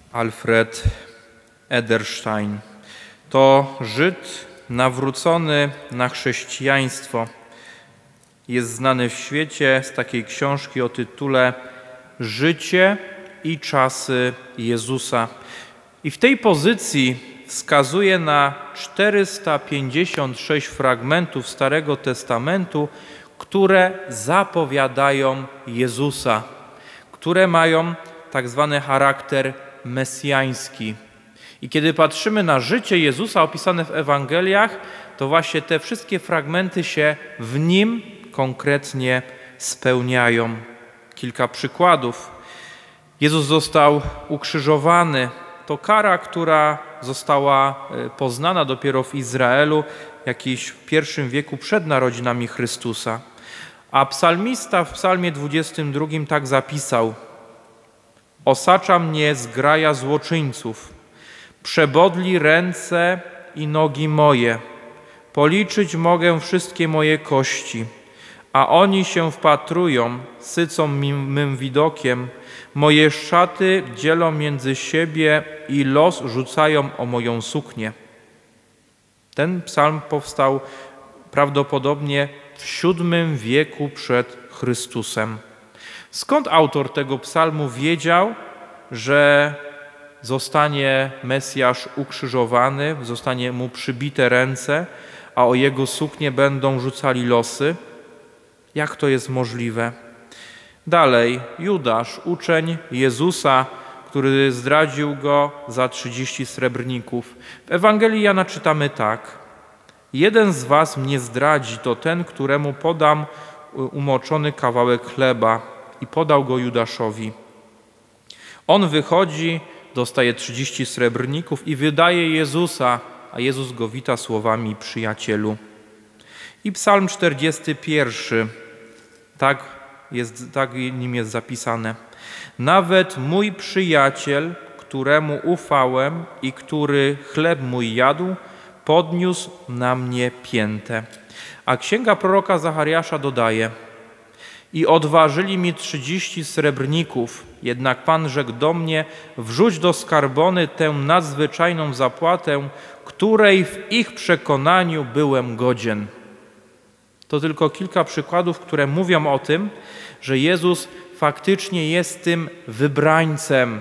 Alfred Ederstein. To Żyd nawrócony na chrześcijaństwo. Jest znany w świecie z takiej książki o tytule Życie i czasy Jezusa. I w tej pozycji wskazuje na 456 fragmentów Starego Testamentu, które zapowiadają Jezusa, które mają tak zwany charakter mesjański. I kiedy patrzymy na życie Jezusa opisane w Ewangeliach, to właśnie te wszystkie fragmenty się w Nim konkretnie spełniają. Kilka przykładów. Jezus został ukrzyżowany. To kara, która została poznana dopiero w Izraelu jakiś w I wieku przed narodzinami Chrystusa. A psalmista w psalmie 22 tak zapisał: Osacza mnie zgraja złoczyńców, przebodli ręce i nogi moje. Policzyć mogę wszystkie moje kości, a oni się wpatrują, sycą mym widokiem. Moje szaty dzielą między siebie i los rzucają o moją suknię. Ten psalm powstał prawdopodobnie w VII wieku przed Chrystusem. Skąd autor tego psalmu wiedział, że zostanie Mesjasz ukrzyżowany, zostanie mu przybite ręce, a o jego suknię będą rzucali losy? Jak to jest możliwe? Dalej, Judasz, uczeń Jezusa, który zdradził go za 30 srebrników. W Ewangelii Jana czytamy tak: jeden z was mnie zdradzi, to ten, któremu podam umoczony kawałek chleba, i podał go Judaszowi. On wychodzi, dostaje 30 srebrników i wydaje Jezusa, a Jezus go wita słowami: przyjacielu. I psalm 41, tak nim jest zapisane: nawet mój przyjaciel, któremu ufałem i który chleb mój jadł, podniósł na mnie piętę. A księga proroka Zachariasza dodaje: i odważyli mi 30 srebrników, jednak Pan rzekł do mnie: wrzuć do skarbony tę nadzwyczajną zapłatę, której w ich przekonaniu byłem godzien. To tylko kilka przykładów, które mówią o tym, że Jezus faktycznie jest tym wybrańcem,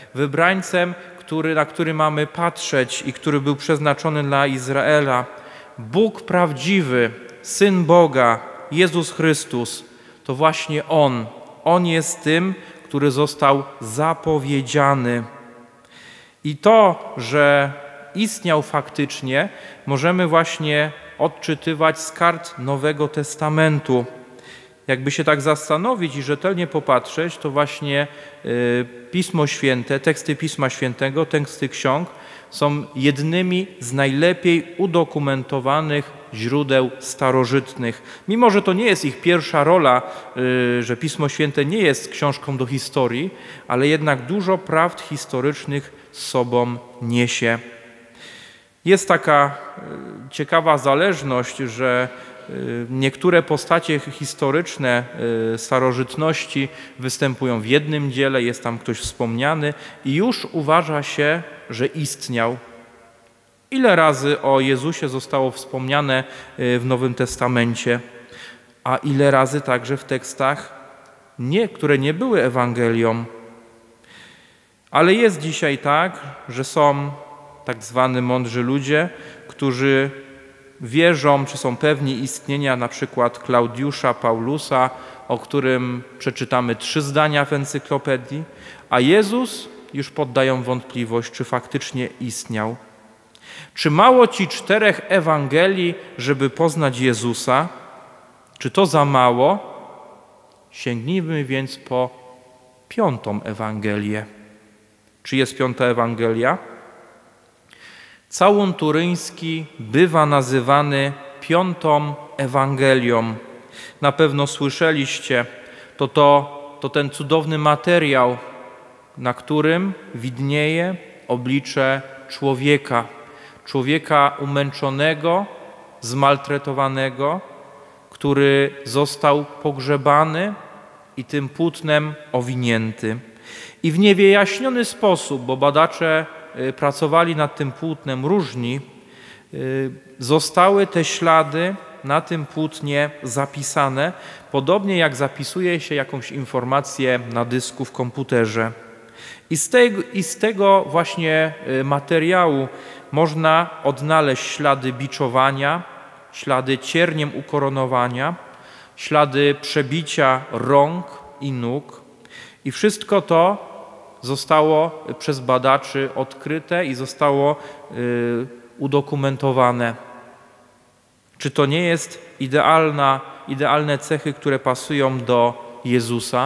na który mamy patrzeć i który był przeznaczony dla Izraela. Bóg prawdziwy, Syn Boga, Jezus Chrystus, to właśnie On jest tym, który został zapowiedziany. I to, że istniał faktycznie, możemy właśnie odczytywać z kart Nowego Testamentu. Jakby się tak zastanowić i rzetelnie popatrzeć, to właśnie Pismo Święte, teksty Pisma Świętego, teksty ksiąg są jednymi z najlepiej udokumentowanych źródeł starożytnych. Mimo że to nie jest ich pierwsza rola, że Pismo Święte nie jest książką do historii, ale jednak dużo prawd historycznych z sobą niesie. Jest taka ciekawa zależność, że niektóre postacie historyczne starożytności występują w jednym dziele, jest tam ktoś wspomniany i już uważa się, że istniał. Ile razy o Jezusie zostało wspomniane w Nowym Testamencie, a ile razy także w tekstach, które nie były Ewangelią. Ale jest dzisiaj tak, że są tak zwani mądrzy ludzie, którzy wierzą, czy są pewni istnienia na przykład Klaudiusza Paulusa, o którym przeczytamy 3 zdania w encyklopedii, a Jezus już poddają wątpliwość, czy faktycznie istniał. Czy mało ci 4 Ewangelii, żeby poznać Jezusa? Czy to za mało? Sięgnijmy więc po 5. Ewangelię. Czy jest 5. Ewangelia? Całun turyński bywa nazywany 5. Ewangelią. Na pewno słyszeliście, to ten cudowny materiał, na którym widnieje oblicze człowieka umęczonego, zmaltretowanego, który został pogrzebany i tym płótnem owinięty. I w niewyjaśniony sposób, bo badacze pracowali nad tym płótnem różni, zostały te ślady na tym płótnie zapisane, podobnie jak zapisuje się jakąś informację na dysku w komputerze. I z tego właśnie materiału można odnaleźć ślady biczowania, ślady cierniem ukoronowania, ślady przebicia rąk i nóg. I wszystko to zostało przez badaczy odkryte i zostało udokumentowane. Czy to nie jest idealne cechy, które pasują do Jezusa?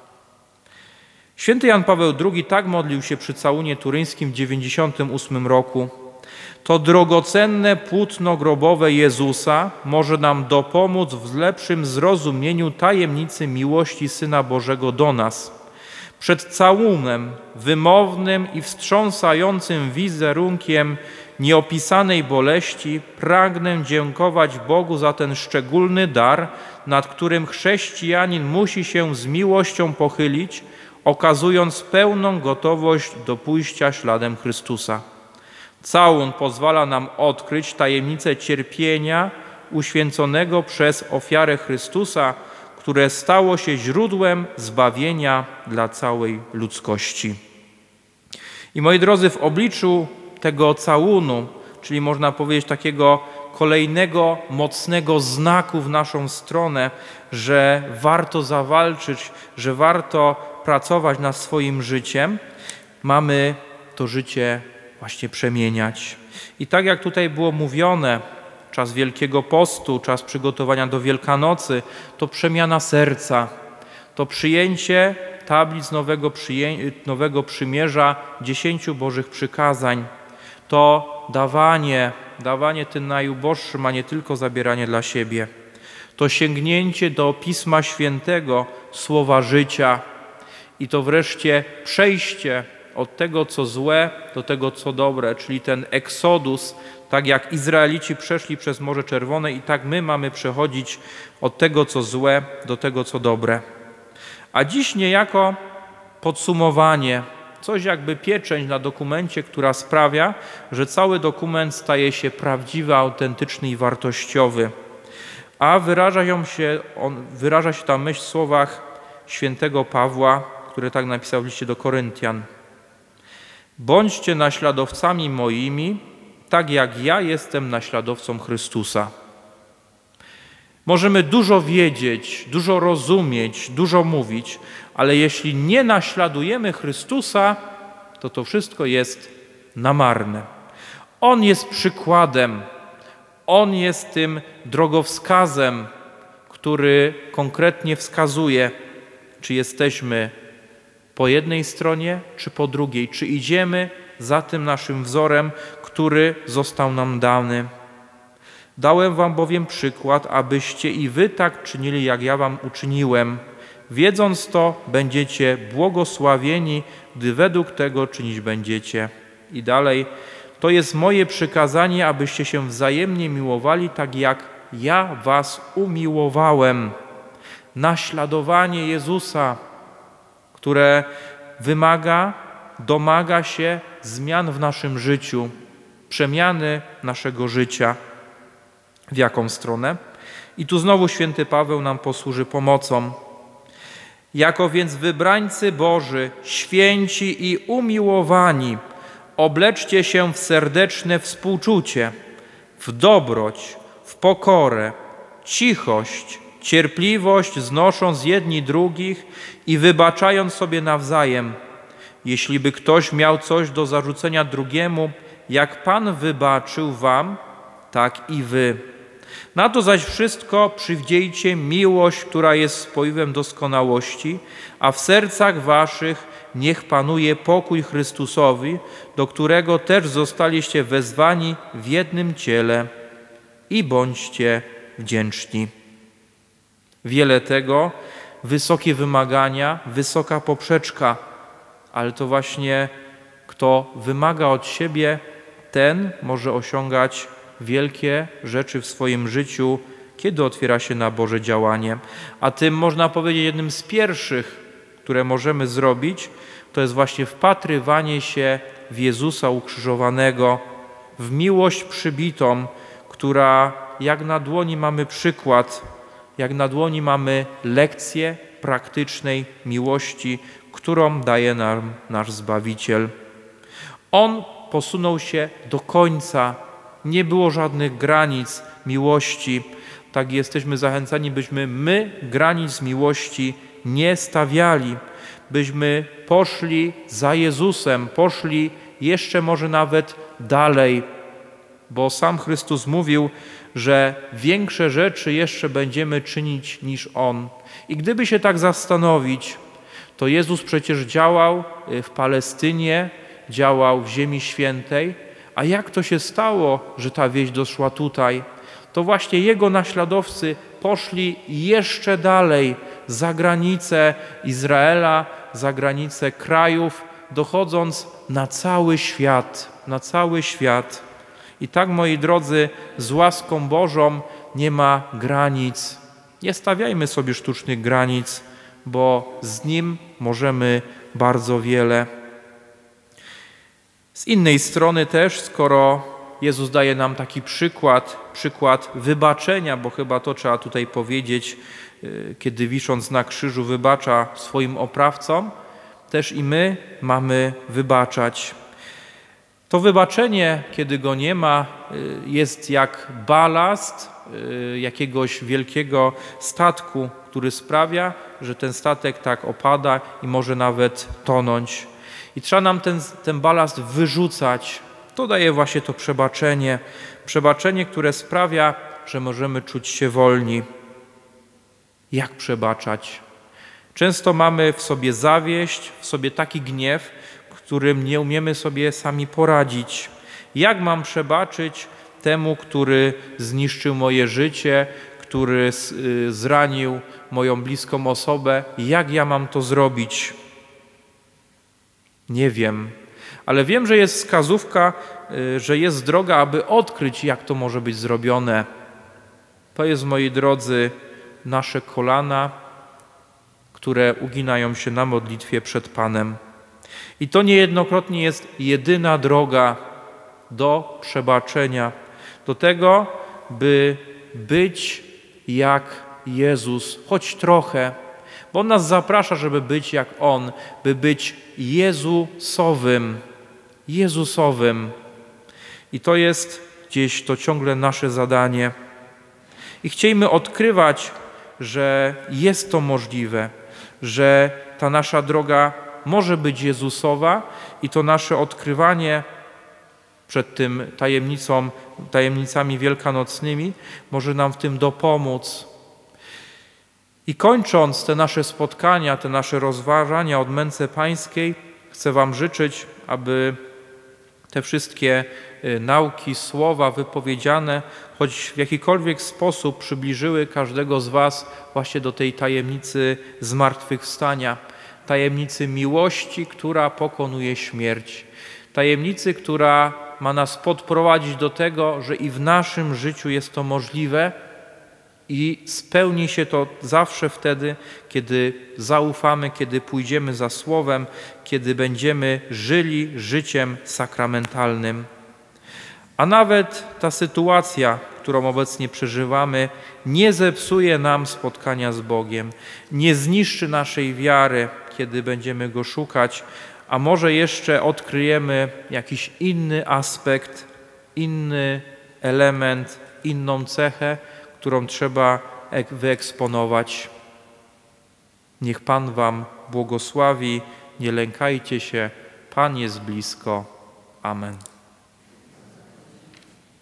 Święty Jan Paweł II tak modlił się przy całunie turyńskim w 98 roku. To drogocenne płótno grobowe Jezusa może nam dopomóc w lepszym zrozumieniu tajemnicy miłości Syna Bożego do nas. Przed całunem wymownym i wstrząsającym wizerunkiem nieopisanej boleści pragnę dziękować Bogu za ten szczególny dar, nad którym chrześcijanin musi się z miłością pochylić, okazując pełną gotowość do pójścia śladem Chrystusa. Całun pozwala nam odkryć tajemnicę cierpienia uświęconego przez ofiarę Chrystusa, które stało się źródłem zbawienia dla całej ludzkości. I moi drodzy, w obliczu tego całunu, czyli można powiedzieć takiego kolejnego mocnego znaku w naszą stronę, że warto zawalczyć, że warto pracować nad swoim życiem, mamy to życie właśnie przemieniać. I tak jak tutaj było mówione, czas Wielkiego Postu, czas przygotowania do Wielkanocy, to przemiana serca, to przyjęcie tablic Nowego Przymierza, 10 Bożych przykazań, to dawanie tym najuboższym, a nie tylko zabieranie dla siebie. To sięgnięcie do Pisma Świętego, Słowa życia i to wreszcie przejście od tego, co złe, do tego, co dobre, czyli ten eksodus, tak jak Izraelici przeszli przez Morze Czerwone i tak my mamy przechodzić od tego, co złe, do tego, co dobre. A dziś niejako podsumowanie, coś jakby pieczęć na dokumencie, która sprawia, że cały dokument staje się prawdziwy, autentyczny i wartościowy. A wyraża się ta myśl w słowach świętego Pawła, który tak napisał w liście do Koryntian. Bądźcie naśladowcami moimi, tak jak ja jestem naśladowcą Chrystusa. Możemy dużo wiedzieć, dużo rozumieć, dużo mówić, ale jeśli nie naśladujemy Chrystusa, to to wszystko jest na marne. On jest przykładem, On jest tym drogowskazem, który konkretnie wskazuje, czy jesteśmy po jednej stronie, czy po drugiej, czy idziemy za tym naszym wzorem, który został nam dany. Dałem wam bowiem przykład, abyście i wy tak czynili, jak ja wam uczyniłem. Wiedząc to, będziecie błogosławieni, gdy według tego czynić będziecie. I dalej, to jest moje przykazanie, abyście się wzajemnie miłowali, tak jak ja was umiłowałem. Naśladowanie Jezusa, które domaga się zmian w naszym życiu, przemiany naszego życia. W jaką stronę? I tu znowu święty Paweł nam posłuży pomocą. Jako więc wybrańcy Boży, święci i umiłowani, obleczcie się w serdeczne współczucie, w dobroć, w pokorę, cichość, cierpliwość, znosząc jedni drugich i wybaczając sobie nawzajem. Jeśli by ktoś miał coś do zarzucenia drugiemu, jak Pan wybaczył wam, tak i wy. Na to zaś wszystko przywdziejcie miłość, która jest spoiwem doskonałości, a w sercach waszych niech panuje pokój Chrystusowi, do którego też zostaliście wezwani w jednym ciele i bądźcie wdzięczni. Wiele tego, wysokie wymagania, wysoka poprzeczka, ale to właśnie kto wymaga od siebie, ten może osiągać wielkie rzeczy w swoim życiu, kiedy otwiera się na Boże działanie. A tym można powiedzieć jednym z pierwszych, które możemy zrobić, to jest właśnie wpatrywanie się w Jezusa ukrzyżowanego, w miłość przybitą, która jak na dłoni mamy przykład, jak na dłoni mamy lekcję praktycznej miłości, którą daje nam nasz Zbawiciel. On posunął się do końca. Nie było żadnych granic miłości. Tak jesteśmy zachęcani, byśmy my granic miłości nie stawiali, byśmy poszli za Jezusem, poszli jeszcze może nawet dalej, bo sam Chrystus mówił, że większe rzeczy jeszcze będziemy czynić niż On. I gdyby się tak zastanowić, to Jezus przecież działał w Palestynie, działał w Ziemi Świętej, a jak to się stało, że ta wieść doszła tutaj? To właśnie Jego naśladowcy poszli jeszcze dalej, za granicę Izraela, za granicę krajów, dochodząc na cały świat, na cały świat. I tak, moi drodzy, z łaską Bożą nie ma granic. Nie stawiajmy sobie sztucznych granic, bo z Nim możemy bardzo wiele. Z innej strony też, skoro Jezus daje nam taki przykład wybaczenia, bo chyba to trzeba tutaj powiedzieć, kiedy wisząc na krzyżu wybacza swoim oprawcom, też i my mamy wybaczać. To wybaczenie, kiedy go nie ma, jest jak balast jakiegoś wielkiego statku, który sprawia, że ten statek tak opada i może nawet tonąć. I trzeba nam ten balast wyrzucać. To daje właśnie to przebaczenie. Przebaczenie, które sprawia, że możemy czuć się wolni. Jak przebaczać? Często mamy w sobie zawieść, w sobie taki gniew, którym nie umiemy sobie sami poradzić. Jak mam przebaczyć temu, który zniszczył moje życie, który zranił moją bliską osobę? Jak ja mam to zrobić? Nie wiem, ale wiem, że jest wskazówka, że jest droga, aby odkryć, jak to może być zrobione. To jest, moi drodzy, nasze kolana, które uginają się na modlitwie przed Panem. I to niejednokrotnie jest jedyna droga do przebaczenia, do tego, by być jak Jezus, choć trochę, bo On nas zaprasza, żeby być jak On, by być Jezusowym. I to jest gdzieś to ciągle nasze zadanie. I chciejmy odkrywać, że jest to możliwe, że ta nasza droga może być Jezusowa i to nasze odkrywanie przed tym tajemnicami wielkanocnymi może nam w tym dopomóc. I kończąc te nasze spotkania, te nasze rozważania od męce pańskiej, chcę wam życzyć, aby te wszystkie nauki, słowa wypowiedziane, choć w jakikolwiek sposób przybliżyły każdego z was właśnie do tej tajemnicy zmartwychwstania, tajemnicy miłości, która pokonuje śmierć, tajemnicy, która ma nas podprowadzić do tego, że i w naszym życiu jest to możliwe i spełni się to zawsze wtedy, kiedy zaufamy, kiedy pójdziemy za Słowem, kiedy będziemy żyli życiem sakramentalnym. A nawet ta sytuacja, którą obecnie przeżywamy, nie zepsuje nam spotkania z Bogiem, nie zniszczy naszej wiary, kiedy będziemy Go szukać, a może jeszcze odkryjemy jakiś inny aspekt, inny element, inną cechę, którą trzeba wyeksponować. Niech Pan wam błogosławi, nie lękajcie się, Pan jest blisko. Amen.